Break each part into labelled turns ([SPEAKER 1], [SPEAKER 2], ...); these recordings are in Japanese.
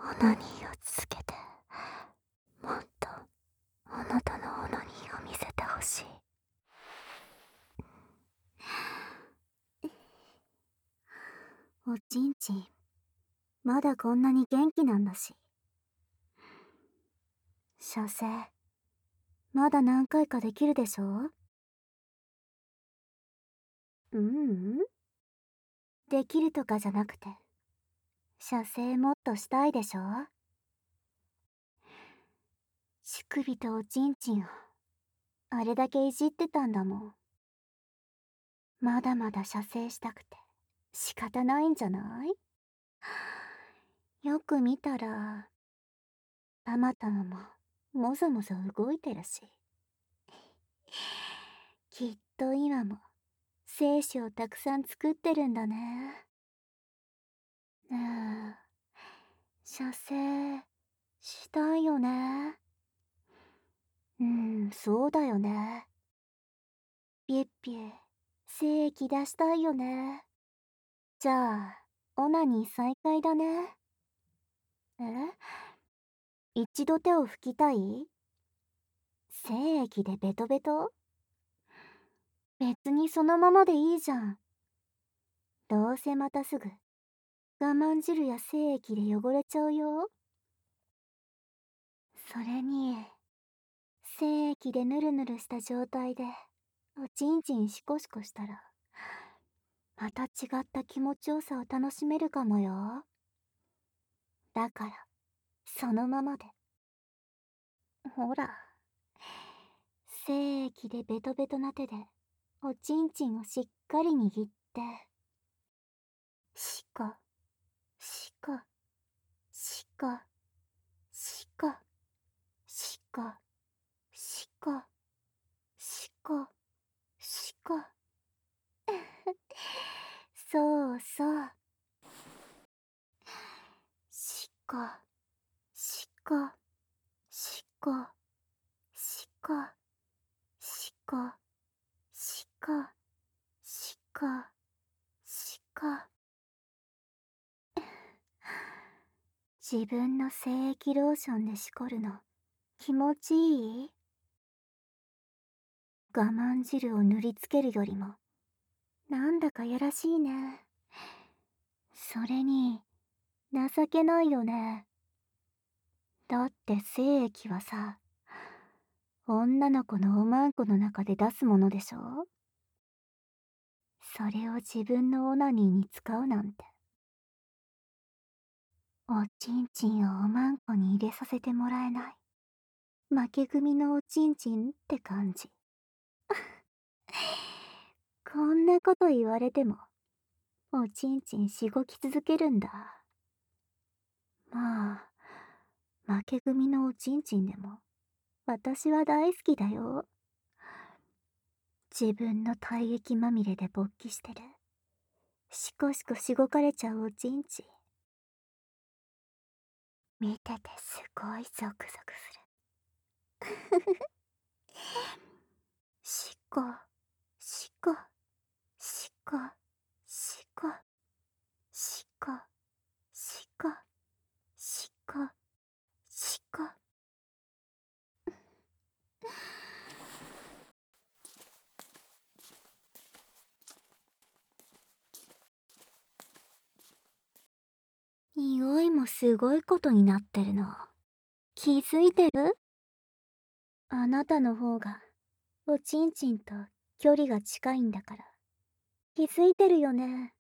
[SPEAKER 1] オナニーを続けて、もっとあなたのオナニーを見せてほしい。おちんちん、まだこんなに元気なんだし。射精、まだ何回かできるでしょ？できるとかじゃなくて、射精もっとしたいでしょ？乳首とおちんちんをあれだけいじってたんだもん。まだまだ射精したくて仕方ないんじゃない？よく見たら、あまたのももぞもぞ動いてるし。きっと今も精子をたくさん作ってるんだね。ねえ、射精したいよね。そうだよね。ピュッピュ、精液出したいよね。じゃあ、オナニー再開だね。え？一度手を拭きたい？精液でベトベト？別にそのままでいいじゃん。どうせまたすぐ我慢汁や精液で汚れちゃうよ。それに、精液でヌルヌルした状態でおちんちんシコシコしたら、また違った気持ちよさを楽しめるかもよ。だから、そのままで。ほら、精液でベトベトな手でおちんちんをしっかり握って、シコ、シコ、シコ、シコ、シコ、シコ、シコ、シコ。そうそう。シコ、シコ、シコ、シコ、シコ、シコ、シコ、シコ。自分の精液ローションでしこるの気持ちいい？我慢汁を塗りつけるよりもなんだかやらしいね。それに情けないよね。だって精液はさ、女の子のおまんこの中で出すものでしょ？それを自分のオナニーに使うなんて。おちんちんをおまんこに入れさせてもらえない、負け組のおちんちんって感じ。こんなこと言われてもおちんちんしごき続けるんだ。まあ、負け組のおちんちんでも私は大好きだよ。自分の体液まみれで勃起してる、しこしこしごかれちゃうおちんちん、見ててすごいゾクゾクする。しこ、しこ、しこ、しこ、しこ、しこ、しこ、しこ。匂いもすごいことになってるの。気づいてる？あなたの方がおちんちんと距離が近いんだから。気づいてるよね。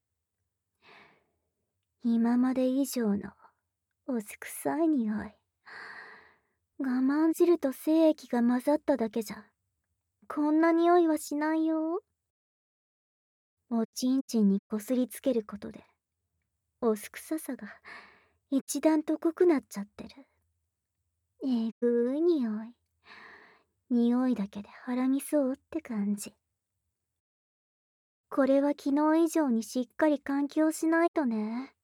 [SPEAKER 1] 今まで以上のお酢臭い匂い。我慢汁と精液が混ざっただけじゃこんな匂いはしないよ。おちんちんにこすりつけることでお酢臭さが一段と濃くなっちゃってる。えぐい匂い。匂いだけで腹みそうって感じ。これは昨日以上にしっかり換気をしないとね。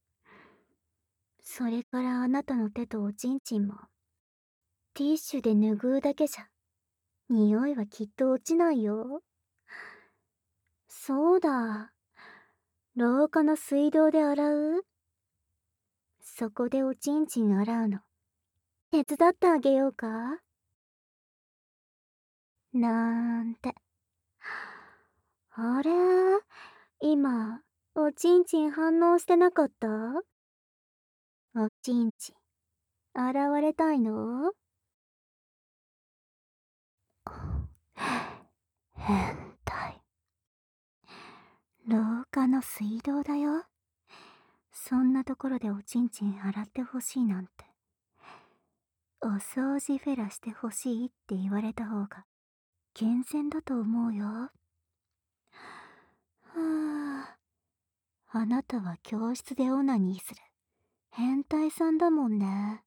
[SPEAKER 1] それからあなたの手とおちんちんもティッシュで拭うだけじゃ匂いはきっと落ちないよ。そうだ、廊下の水道で洗う？ そこでおちんちん洗うの手伝ってあげようかなんて。あれ、今おちんちん反応してなかった？おちんちん洗われたいの？変態。廊下の水道だよ。そんなところでおちんちん洗ってほしいなんて。お掃除フェラしてほしいって言われた方が健全だと思うよ。はあ、あなたは教室でオナニーする変態さんだもんね。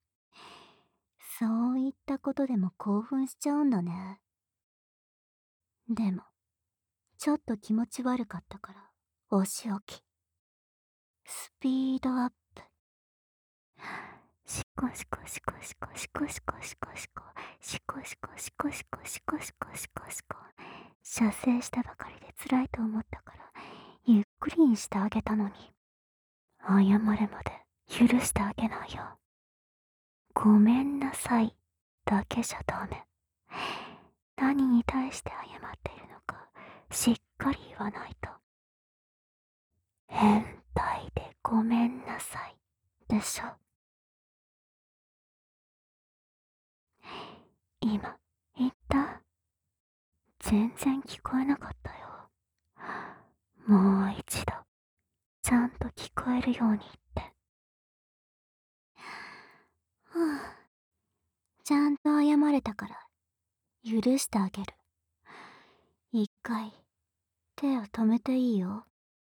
[SPEAKER 1] そういったことでも興奮しちゃうんだね。でもちょっと気持ち悪かったからお仕置き。スピードアップ。シコシコシコシコシコシコシコシコシコシコシコシコシコシコシコシコ。射精したばかりで辛いと思ったからゆっくりにしてあげたのに、謝るまで許してあげないよ。ごめんなさいだけじゃダメ。何に対して謝っているのかしっかり言わないと。変態でごめんなさいでしょ。今言った？全然聞こえなかったよ。もう一度ちゃんと聞こえるように言って。はあ、ちゃんと謝れたから許してあげる。一回手を止めていいよ。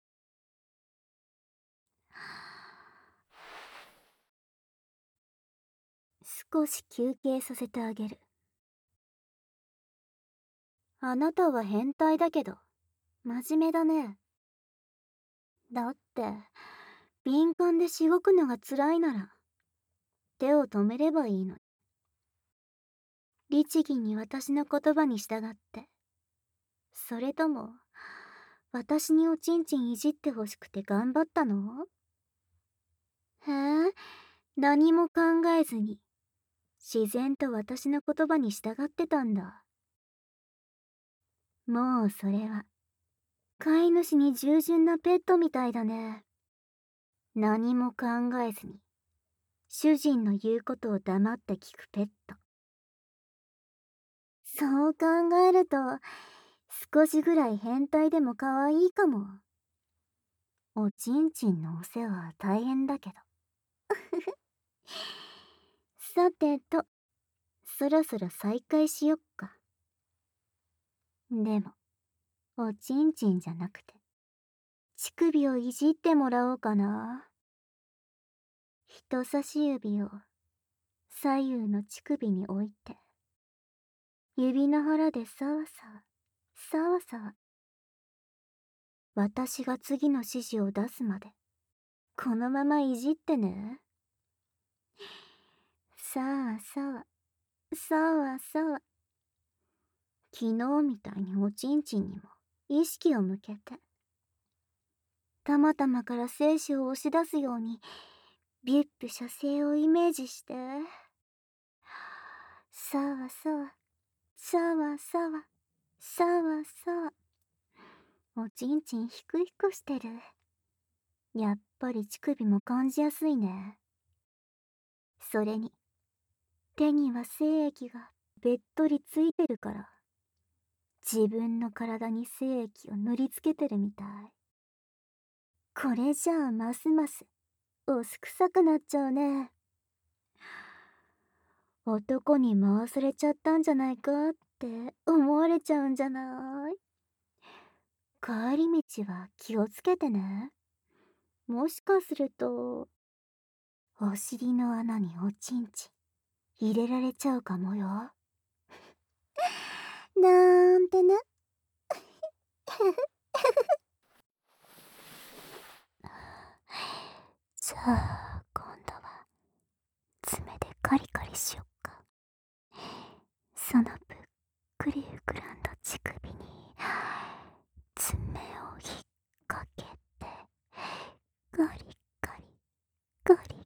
[SPEAKER 1] 少し休憩させてあげる。あなたは変態だけど真面目だね。だって敏感でしごくのが辛いなら手を止めればいいのに。律儀に私の言葉に従って。それとも私におちんちんいじってほしくて頑張ったの？へえ、何も考えずに自然と私の言葉に従ってたんだ。もうそれは飼い主に従順なペットみたいだね。何も考えずに主人の言うことを黙って聞くペット。そう考えると少しぐらい変態でも可愛いかも。おちんちんのお世話は大変だけど。さてと、そろそろ再開しよっか。でもおちんちんじゃなくて乳首をいじってもらおうかな。人差し指を左右の乳首に置いて、指の腹でさわさわさわさわ。私が次の指示を出すまでこのままいじってね。さあさあさあさあ。昨日みたいにおちんちんにも意識を向けて、たまたまから精子を押し出すようにビュップ射精をイメージして。さあさあさあさあさあさあ。おちんちんヒクヒクしてる。やっぱり乳首も感じやすいね。それに手には精液がべっとりついてるから自分の体に精液を塗りつけてるみたい。これじゃあますますおすくさくなっちゃうね。男に回されちゃったんじゃないかって思われちゃうんじゃない？帰り道は気をつけてね。もしかするとお尻の穴におちんちん入れられちゃうかもよ。なんてね。じゃあ今度は爪でカリカリしよっか。そのぷっくり膨らんだ乳首に爪を引っ掛けてガリガリガリ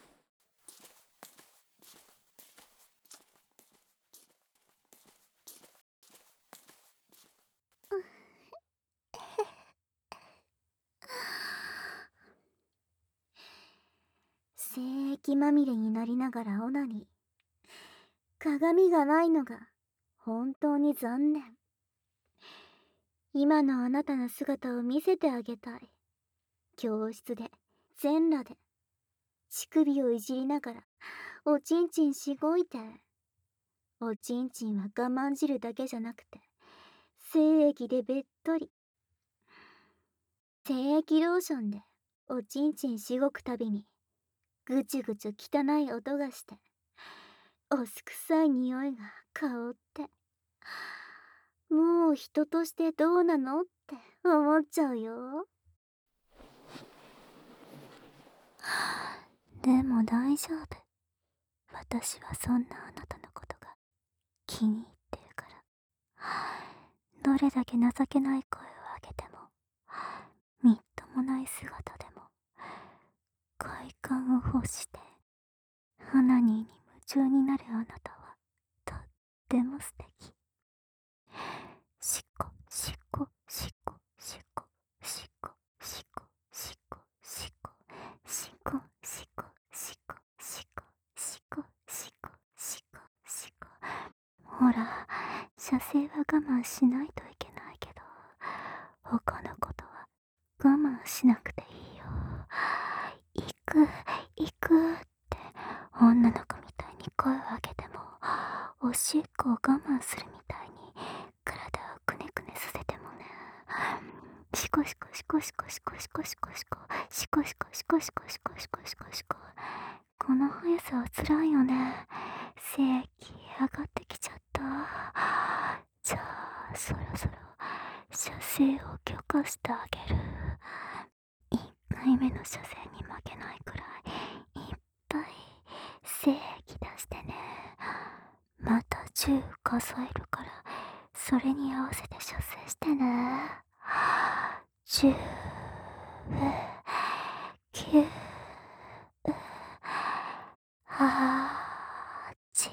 [SPEAKER 1] 液まみれになりながらオナニー。鏡がないのが本当に残念。今のあなたの姿を見せてあげたい。教室で、全裸で、乳首をいじりながら、おちんちんしごいて。おちんちんは我慢汁だけじゃなくて、精液でべっとり。精液ローションで、おちんちんしごくたびに、ぐちゅぐちゅ汚い音がして、おすくさい匂いが香って、もう人としてどうなのって思っちゃうよ。でも大丈夫。私はそんなあなたのことが気に入ってるから。どれだけ情けない声を上げても、みっともない姿でも、快感を欲して、オナニーに夢中になるあなたは、とっても素敵。しっこ、しっこ、しっこ、しっこ、しっこ、しっこ、しっこ、しっこ、しっこ、しっこ、しっこ、しっこ、しっこ、しっこ、しっこ、しっこ。ほら、射精は我慢しないといけないけど、他のことは我慢しなくていいよ。行く、行くって女の子みたいに声を上げても、おしっこを我慢するみたいに体をくねくねさせてもね。シコシコシコシコシコシコシコシコシコシコシコシコシコシコシコシコ。この速さはつらいよね。精液上がってきちゃった。じゃあそろそろ射精を許可してあげる。1回目の射精に負けないくらいいっぱい精液出してね。また10数えるから、それに合わせて射精してね。10、9、8。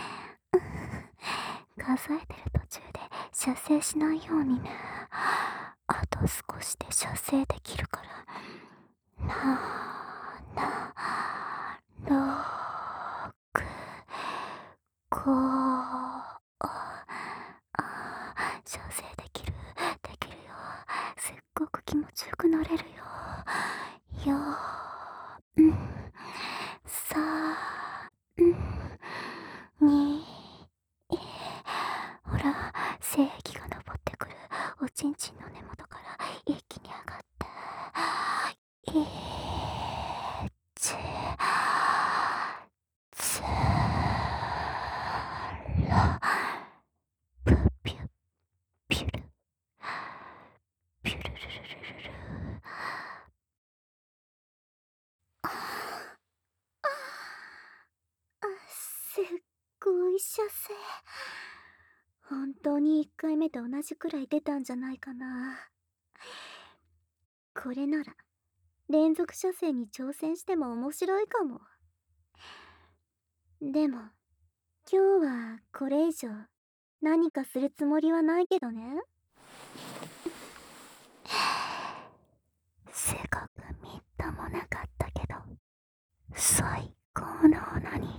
[SPEAKER 1] 数えてる途中で射精しないようにね。あと少しで射精できるから。6、5、射精できる、できるよ。すっごく気持ちよくなれるよ。4、3、2、ほら、精液が昇ってくる。おちんちんの根元から一気に上がって。1、プピュピュルピュルルルルルル。すっごい射精。本当に1回目と同じくらい出たんじゃないかな。これなら連続射精に挑戦しても面白いかも。でも今日はこれ以上何かするつもりはないけどね。せかくみっともなかったけど、最高のオナニー